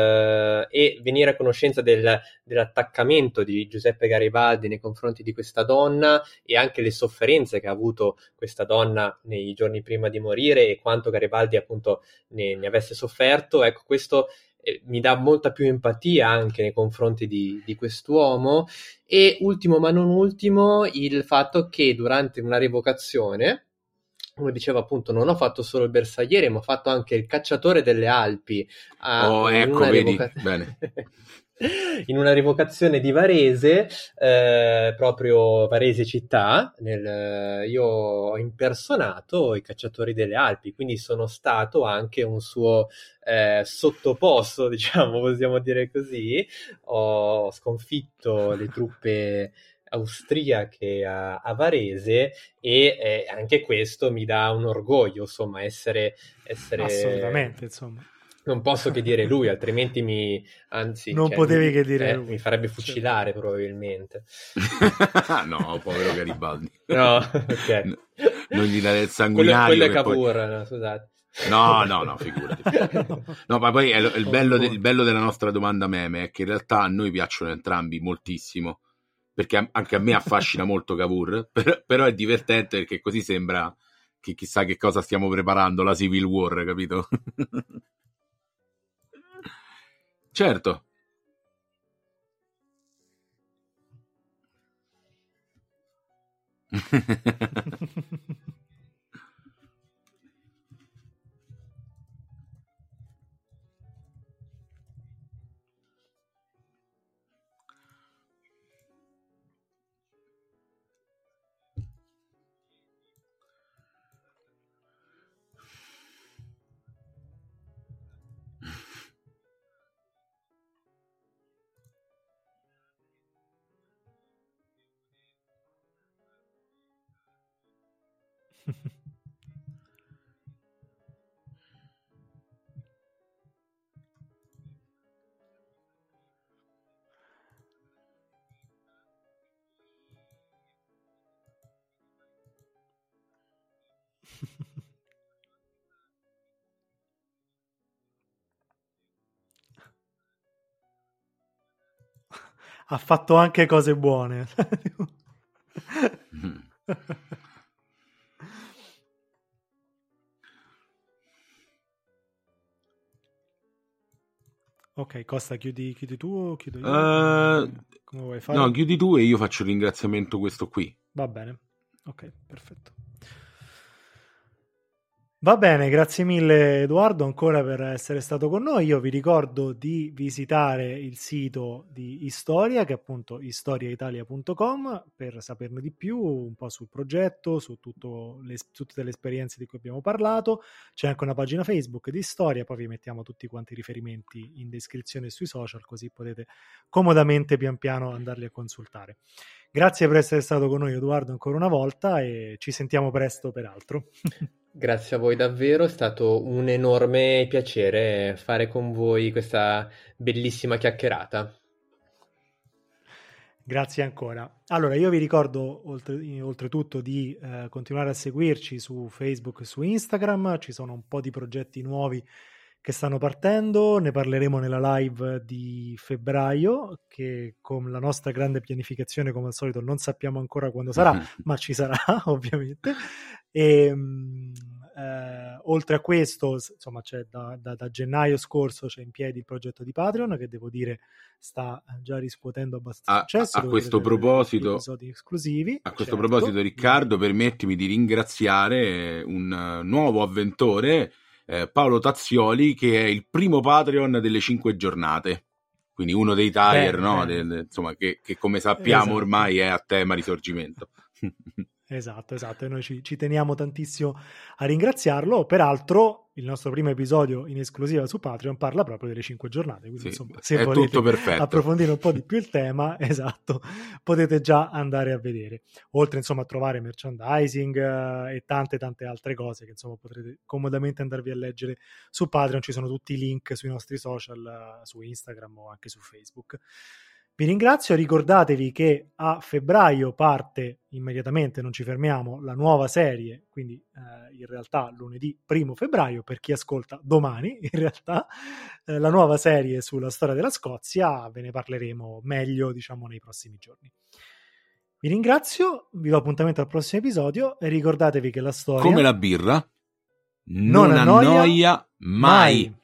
e venire a conoscenza dell'attaccamento di Giuseppe Garibaldi nei confronti di questa donna, e anche le sofferenze che ha avuto questa donna nei giorni prima di morire e quanto Garibaldi appunto ne avesse sofferto. Ecco, questo mi dà molta più empatia anche nei confronti di quest'uomo. E ultimo ma non ultimo, il fatto che durante una rievocazione, come dicevo appunto, non ho fatto solo il bersagliere, ma ho fatto anche il cacciatore delle Alpi. Ecco, vedi, bene. In una rievocazione di Varese, proprio Varese città, io ho impersonato i cacciatori delle Alpi, quindi sono stato anche un suo sottoposto, diciamo, possiamo dire così. Ho sconfitto le truppe austriache a Varese, e anche questo mi dà un orgoglio, insomma, essere assolutamente, insomma. Non posso che dire lui, altrimenti non potevi che dire lui. Mi farebbe fucilare, probabilmente. No, povero Garibaldi. No, ok. Non gli dare il sanguinario. Quello è Cavour, poi... no, scusate. No, figurati. No, ma poi il bello della nostra domanda meme è che in realtà a noi piacciono entrambi moltissimo, perché anche a me affascina molto Cavour, però è divertente perché così sembra che chissà che cosa stiamo preparando, la Civil War, capito? Certo. Ha fatto anche cose buone. Ok, Costa, chiudi tu o chiudo io? Come vuoi fare? No, chiudi tu e io faccio il ringraziamento questo qui. Va bene, ok, perfetto. Va bene, grazie mille Edoardo ancora per essere stato con noi. Io vi ricordo di visitare il sito di Istoria, che è appunto istoriaitalia.com, per saperne di più un po' sul progetto, su tutte le esperienze di cui abbiamo parlato. C'è anche una pagina Facebook di Storia, poi vi mettiamo tutti quanti i riferimenti in descrizione e sui social, così potete comodamente pian piano andarli a consultare. Grazie per essere stato con noi Edoardo ancora una volta e ci sentiamo presto peraltro. Grazie a voi davvero, è stato un enorme piacere fare con voi questa bellissima chiacchierata. Grazie ancora. Allora, io vi ricordo oltretutto di continuare a seguirci su Facebook e su Instagram, ci sono un po' di progetti nuovi che stanno partendo, ne parleremo nella live di febbraio, che con la nostra grande pianificazione, come al solito, non sappiamo ancora quando sarà, ma ci sarà ovviamente. E oltre a questo, insomma, c'è da gennaio scorso c'è in piedi il progetto di Patreon, che devo dire sta già riscuotendo abbastanza successo. A questo proposito, episodi esclusivi. A questo proposito, Riccardo, permettimi di ringraziare un nuovo avventore, Paolo Tazzioli, che è il primo Patreon delle 5 giornate, quindi uno dei tier, no? Insomma, che come sappiamo ormai è a tema risorgimento. Esatto, e noi ci teniamo tantissimo a ringraziarlo. Peraltro il nostro primo episodio in esclusiva su Patreon parla proprio delle 5 giornate, quindi insomma, se volete approfondire un po' di più il tema, esatto, potete già andare a vedere. Oltre insomma a trovare merchandising e tante altre cose che insomma potrete comodamente andarvi a leggere su Patreon. Ci sono tutti i link sui nostri social, su Instagram o anche su Facebook. Vi ringrazio, ricordatevi che a febbraio parte immediatamente, non ci fermiamo, la nuova serie, quindi in realtà lunedì 1 febbraio, per chi ascolta domani, in realtà la nuova serie sulla storia della Scozia, ve ne parleremo meglio, diciamo, nei prossimi giorni. Vi ringrazio, vi do appuntamento al prossimo episodio e ricordatevi che la storia... Come la birra, non annoia mai.